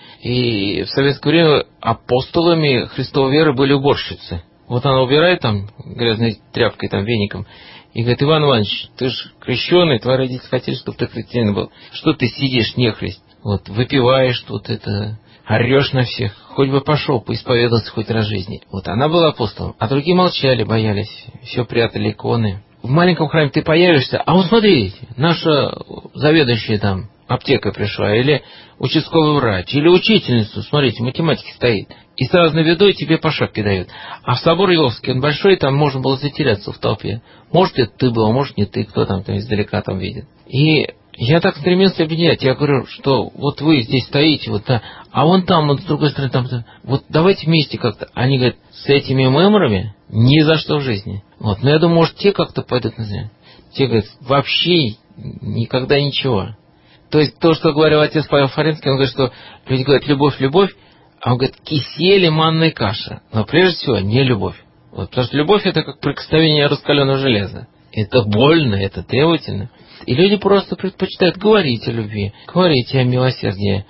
И в советское время апостолами Христовой веры были уборщицы. Вот она убирает там грязной тряпкой, там веником, и говорит: Иван Иванович, ты же крещеный, твои родители хотели, чтобы ты христианин был. Что ты сидишь, нехрист? Вот, выпиваешь тут это, орешь на всех. Хоть бы пошел, поисповедался хоть раз в жизни. Вот она была апостолом, а другие молчали, боялись, все прятали иконы. В маленьком храме ты появишься, а вот смотри, наша заведующая там аптека пришла, или участковый врач, или учительницу, смотрите, математики стоит. И сразу на виду тебе по шапке дают. А в собор Еловский, он большой, там можно было затеряться в толпе. Может, это ты был, а может, не ты, кто там издалека там видит. И я так стремился объединять. Я говорю, что вот вы здесь стоите, вот, да, а вон там, вот с другой стороны, там, вот давайте вместе как-то. Они говорят, с этими меморами ни за что в жизни. Вот, но я думаю, может, те как-то пойдут на землю. Те говорят, вообще никогда ничего. То есть то, что говорил отец Павел Фаринский, он говорит, что люди говорят любовь, любовь, а он говорит кисель и манная каша. Но прежде всего не любовь. Вот, потому что любовь — это как прикосновение раскаленного железа. Это больно, это требовательно. И люди просто предпочитают говорить о любви, говорить о милосердии.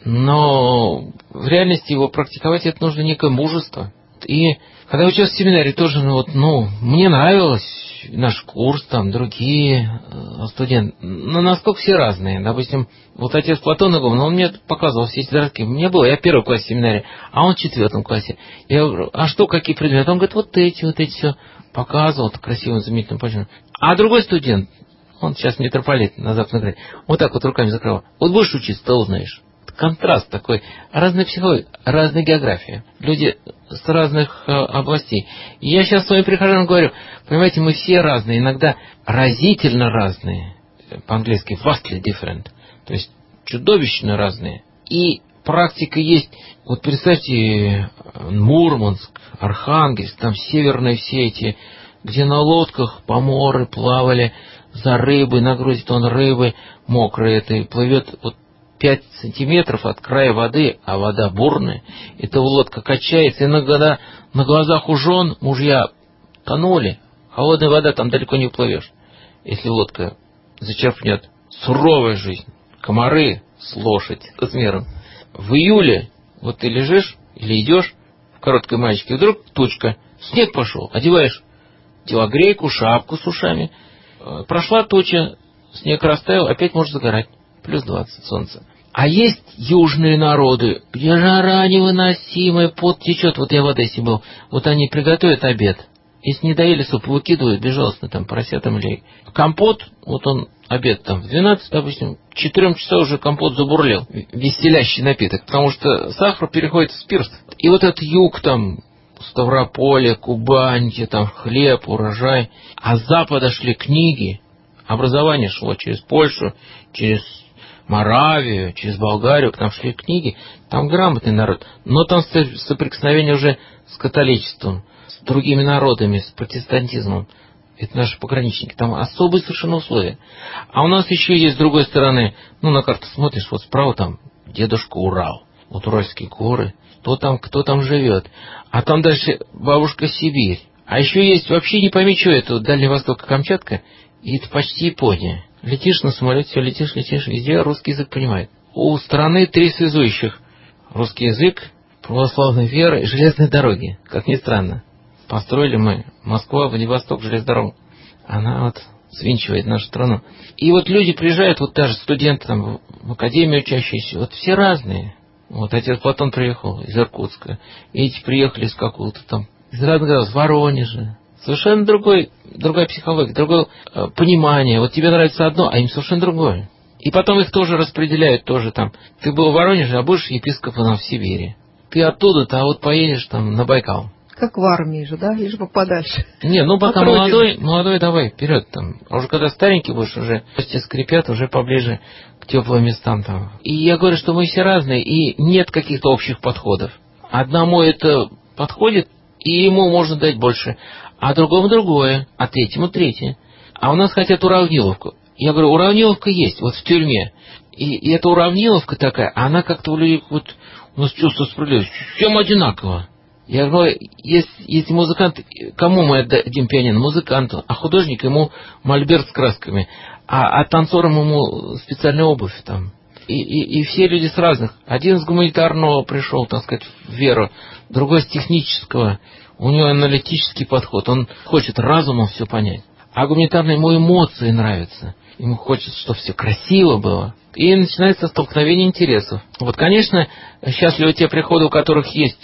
Но в реальности его практиковать это нужно некое мужество. И когда я учился в семинарии, тоже, мне нравилось наш курс, там, другие студенты. Но насколько все разные. Допустим, вот отец Платон Игумен, он мне показывал все эти дорожки. Мне было, я 1 класс в семинарии, а он в 4 классе. Я говорю, а что, какие предметы? Он говорит, вот эти все. Показывал, красивым, замечательным почерком. А другой студент, он сейчас митрополит на Западной Украине, вот так вот руками закрывал. Вот будешь учиться, то узнаешь. Контраст такой. Разная психология, разная география. Люди с разных областей. И я сейчас своим прихожанам говорю, понимаете, мы все разные, иногда разительно разные. По-английски vastly different. То есть чудовищно разные. И практика есть. Вот представьте, Мурманск, Архангельск, там северные все эти где на лодках поморы плавали за рыбой, нагрузит он рыбы мокрой этой, плывет вот 5 сантиметров от края воды, а вода бурная, эта лодка качается, иногда на глазах у жен мужья тонули, холодная вода, там далеко не уплывешь, если лодка зачерпнет. Суровая жизнь, комары с лошадь размером. В июле вот ты лежишь или идешь в короткой маечке, вдруг тучка, снег пошел, одеваешь телогрейку, шапку с ушами, прошла туча, снег растаял, опять можешь загорать, плюс 20 солнце. А есть южные народы, где жара невыносимая, пот течет, вот я в Одессе был, вот они приготовят обед, если не доели суп, выкидывают безжалостно там поросятам или компот, вот он обед там в 12, допустим, к 4 часам уже компот забурлел, веселящий напиток, потому что сахар переходит в спирт. И вот этот юг там, Ставрополье, Кубань, где там хлеб, урожай, а с запада шли книги, образование шло через Польшу, через Моравию, через Болгарию, к нам шли книги, там грамотный народ, но там соприкосновение уже с католичеством, с другими народами, с протестантизмом. Это наши пограничники, там особые совершенно условия. А у нас еще есть с другой стороны, на карту смотришь, вот справа там дедушка Урал, вот Уральские горы, кто там живет, а там дальше бабушка Сибирь. А еще есть, вообще не пойми, что это, Дальний Восток и Камчатка, и это почти Япония. Летишь на самолете, все, летишь, везде русский язык понимает. У страны 3 связующих: русский язык, православная вера и железные дороги, как ни странно. Построили мы Москва, Владивосток, железную дорогу. Она вот свинчивает нашу страну. И вот люди приезжают, вот даже студенты там в академию учащиеся, вот все разные. Вот отец Платон приехал из Иркутска, эти приехали из какого-то там, из разных городов, Воронежа. Совершенно другая психология, другое понимание. Вот тебе нравится одно, а им совершенно другое. И потом их тоже распределяют, тоже там. Ты был в Воронеже, а будешь епископом в Сибири. Ты оттуда-то, а вот поедешь там на Байкал. Как в армии же, да? Лишь бы подальше. Не, пока молодой, давай, вперед там. А уже когда старенький будешь, уже кости скрипят, уже поближе к теплым местам там. И я говорю, что мы все разные, и нет каких-то общих подходов. Одному это подходит, и ему можно дать больше, а другому другое, а третьему третье. А у нас хотят уравниловку. Я говорю, уравниловка есть, вот в тюрьме. И эта уравниловка такая, она как-то у людей, вот у нас чувство справедливости, всем одинаково. Я говорю, если музыкант, кому мы отдадим пианино? Музыканту, а художник ему мольберт с красками, а танцорам ему специальная обувь там. И все люди с разных. Один с гуманитарного пришел, так сказать, в веру, другой с технического. У него аналитический подход, он хочет разумом все понять. А гуманитарный ему эмоции нравятся. Ему хочется, чтобы все красиво было. И начинается столкновение интересов. Вот, конечно, счастливы те приходы, у которых есть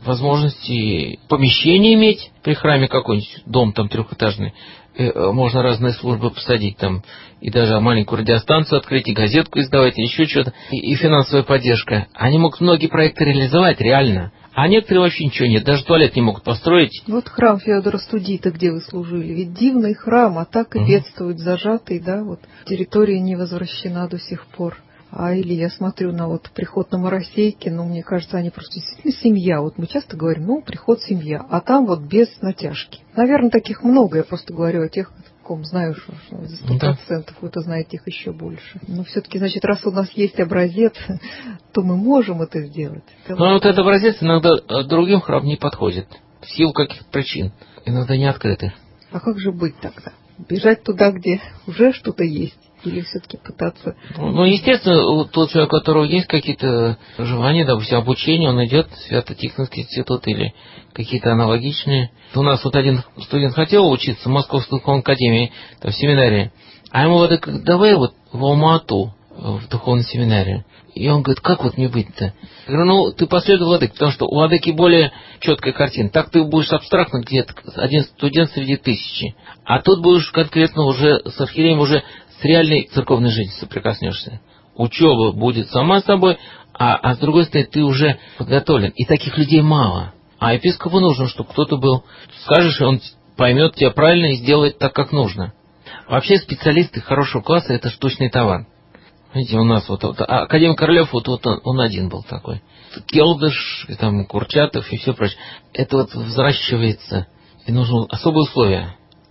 возможности помещение иметь при храме, какой-нибудь дом там трехэтажный, можно разные службы посадить там, и даже маленькую радиостанцию открыть, и газетку издавать, и еще что-то, и финансовая поддержка. Они могут многие проекты реализовать реально, а некоторые вообще ничего нет, даже туалет не могут построить. Вот храм Феодора Студита, где вы служили, ведь дивный храм, а так и бедствует, зажатый, да, вот территория не возвращена до сих пор. Или я смотрю на вот приход на Моросейки, мне кажется, они просто действительно семья. Вот мы часто говорим, приход семья, а там вот без натяжки. Наверное, таких много, я просто говорю о тех, ком знаю, что за 100%, вы-то знаете их еще больше. Но все-таки, значит, раз у нас есть образец, то мы можем это сделать. Но вот этот образец иногда другим храмам не подходит, в силу каких-то причин, иногда не открытых. А как же быть тогда? Бежать туда, где уже что-то есть? Или все-таки пытаться... Естественно, тот человек, у которого есть какие-то желания, допустим, обучение, он идет в Свято-Тихоновский институт или какие-то аналогичные. У нас вот один студент хотел учиться в Московской духовной академии, в семинарии, а ему владыка, давай вот в Алма-Ату, в духовной семинарии. И он говорит, как вот мне быть-то? Я говорю, ты последуй владыке, потому что у владыки более четкая картина. Так ты будешь абстрактно где-то один студент среди тысячи. А тут будешь конкретно уже с архиереем, уже с реальной церковной жизнью соприкоснешься. Учеба будет сама собой, а с другой стороны ты уже подготовлен. И таких людей мало. А епископу нужно, чтобы кто-то был. Скажешь, и он поймет тебя правильно и сделает так, как нужно. Вообще специалисты хорошего класса – это штучный товар. Видите, у нас академик Королев, вот он один был такой. Келдыш, там, Курчатов и все прочее. Это вот взращивается. И нужны особые условия.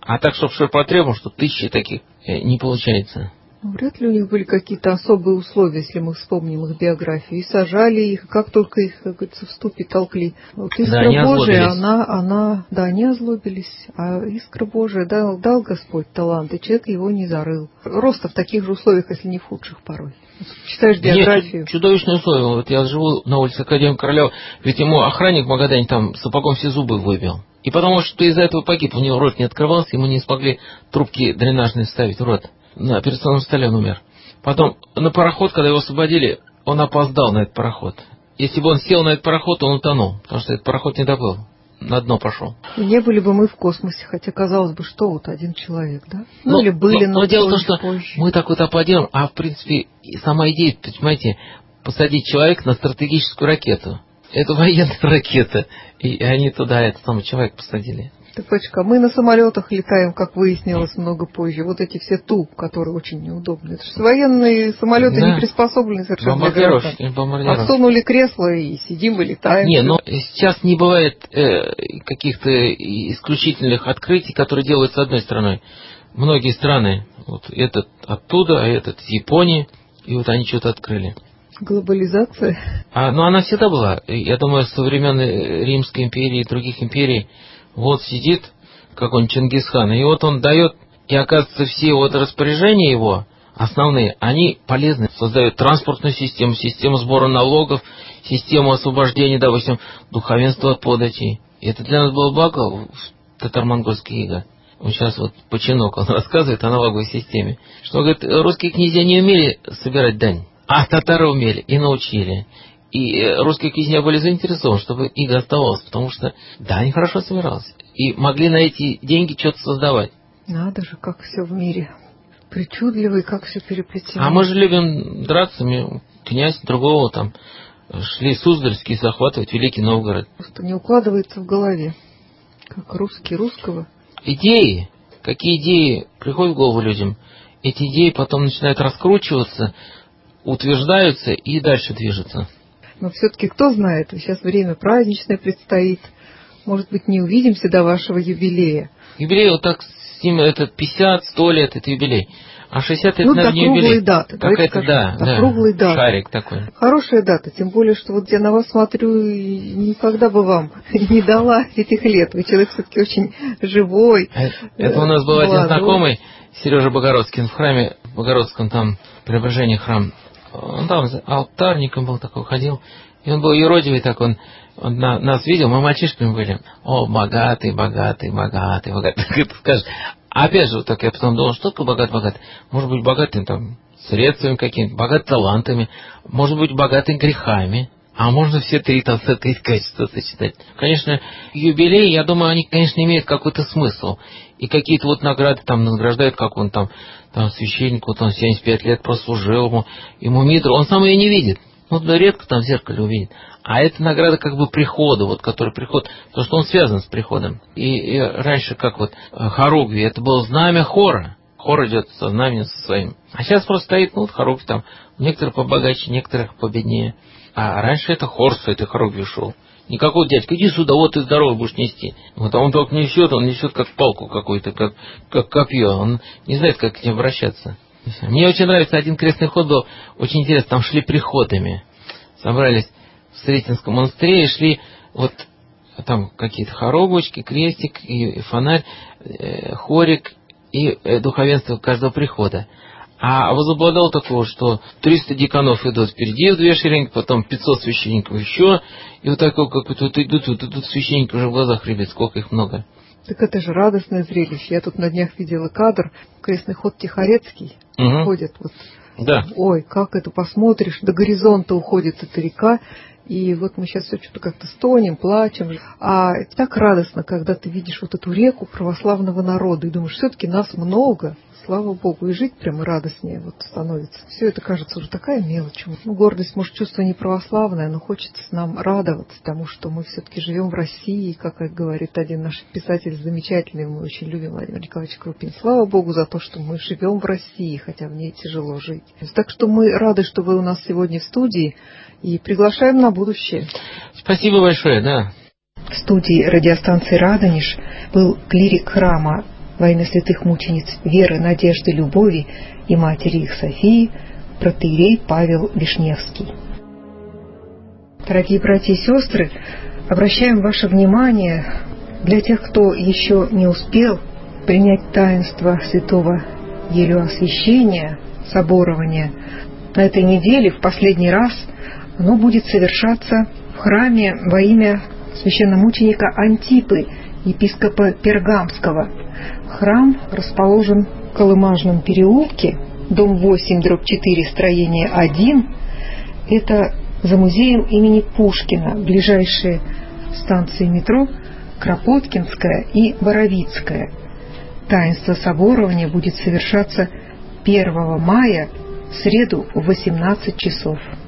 А так, чтобы ширпотребом, что тысячи таких не получается. Вряд ли у них были какие-то особые условия, если мы вспомним их биографию. И сажали их, как только их, как говорится, в ступе толкли. Вот искра Божия, они озлобились. А искра Божия дал Господь талант, и человек его не зарыл. Роста в таких же условиях, если не в худших порой. Читаешь биографию. Нет, чудовищные условия. Вот я живу на улице Академика Королева, ведь ему охранник в Магадане там сапогом все зубы выбил. И потому что из-за этого погиб, у него рот не открывался, ему не смогли трубки дренажные вставить в рот. На операционном столе он умер. Потом на пароход, когда его освободили, он опоздал на этот пароход. Если бы он сел на этот пароход, он утонул, потому что этот пароход не доплыл, на дно пошел. И не были бы мы в космосе, хотя казалось бы, что вот один человек, да? Или были, но дело в том, что позже. Мы так вот аплодируем, а в принципе сама идея, понимаете, посадить человека на стратегическую ракету. Это военная ракета, и они туда этот самый человек посадили. Точка. Мы на самолетах летаем, как выяснилось много позже. Вот эти все Ту, которые очень неудобны. Это же военные самолеты не приспособлены совершенно для граждан. Отсунули кресло и сидим и летаем. Не, но сейчас не бывает каких-то исключительных открытий, которые делают с одной стороной. Многие страны, вот этот оттуда, а этот из Японии, и вот они что-то открыли. Глобализация? Но она всегда была. Я думаю, со времен Римской империи и других империй. Вот сидит какой-нибудь Чингисхан, и вот он дает, и оказывается, все вот распоряжения его, основные, они полезны. Создают транспортную систему, систему сбора налогов, систему освобождения, допустим, духовенства от податей. И это для нас было благо в татаро-монгольской иго. Вот сейчас вот Починок, он рассказывает о налоговой системе. Что, говорит, русские князья не умели собирать дань, а татары умели и научили. И русские князья были заинтересованы, чтобы иго оставалось, потому что, да, они хорошо собирались. И могли на эти деньги что-то создавать. Надо же, как все в мире причудливо и как все переплетено. А мы же любим драться, князь другого там, шли Суздальские захватывать Великий Новгород. Просто не укладывается в голове, как русский русского. Идеи, какие идеи приходят в голову людям, эти идеи потом начинают раскручиваться, утверждаются и дальше движутся. Но все-таки кто знает, сейчас время праздничное предстоит. Может быть, не увидимся до вашего юбилея. Юбилей вот так, это 50, 100 лет, это юбилей. А 60 это, наверное, не юбилей. Даты. Какая-то, да, круглые даты. Шарик такой. Хорошая дата, тем более, что вот я на вас смотрю, никогда бы вам не дала этих лет. Вы человек все-таки очень живой. Это у нас был один знакомый, Сережа Богородский, в храме Богородском, там, Преображение храм. Он там алтарником был такой, ходил. И он был юродивый, так он нас видел, мы мальчишками были. О, богатый. Скажешь. А опять же, вот так я потом думал, что такое богатый? Может быть, богатым там средствами какими-то, богат талантами, может быть, богатым грехами. А можно все три там качества сочетать. Конечно, юбилей, я думаю, они, конечно, имеют какой-то смысл. И какие-то вот награды там награждают, как он там священник, вот он 75 лет прослужил ему митру, он сам ее не видит. Ну, редко там в зеркале увидит. А это награда как бы прихода, вот, который приход, потому что он связан с приходом. И раньше, как вот хоругви, это было знамя хора. Хор идет со знаменем со своим. А сейчас просто стоит, хоругви там, некоторых побогаче, некоторых победнее. А раньше это хор с этой хоругви шел. Никакой дядька, иди сюда, вот ты здоровый будешь нести. Вот, а он только несет, он несет как палку какую-то, как копье. Он не знает, как к ним обращаться. Мне очень нравится, один крестный ход был, очень интересно, там шли приходами. Собрались в Сретенском монастыре и шли, вот там какие-то хоругвочки, крестик и фонарь, хорик и духовенство каждого прихода. А возобладало такого, что 300 дьяконов идут впереди в две шеренги, потом 500 священников еще, и вот такое какое-то вот идут священники уже в глазах ребят, сколько их много. Так это же радостное зрелище. Я тут на днях видела кадр, крестный ход Тихорецкий, ходит вот. Да. Ой, как это посмотришь, до горизонта уходит эта река, и вот мы сейчас все что-то как-то стонем, плачем. А так радостно, когда ты видишь вот эту реку православного народа, и думаешь, все-таки нас много, слава Богу, и жить прямо радостнее вот становится. Все это кажется уже такая мелочь. Гордость, может, чувство не православное, но хочется нам радоваться тому, что мы все-таки живем в России, как говорит один наш писатель замечательный, мы очень любим, Владимир Николаевич Крупин. Слава Богу за то, что мы живем в России, хотя в ней тяжело жить. Так что мы рады, что вы у нас сегодня в студии, и приглашаем на будущее. Спасибо большое, да. В студии радиостанции «Радонеж» был клирик храма во имя святых мучениц Веры, Надежды, Любови и матери их Софии, протоиерей Павел Вишневский. Дорогие братья и сестры, обращаем ваше внимание, для тех, кто еще не успел принять таинство святого елеосвящения, соборования, на этой неделе в последний раз оно будет совершаться в храме во имя священномученика Антипы, епископа Пергамского. Храм расположен в Колымажном переулке, дом 8/4, строение 1. Это за музеем имени Пушкина, ближайшие станции метро Кропоткинская и Боровицкая. Таинство соборования будет совершаться 1 мая в среду в 18 часов.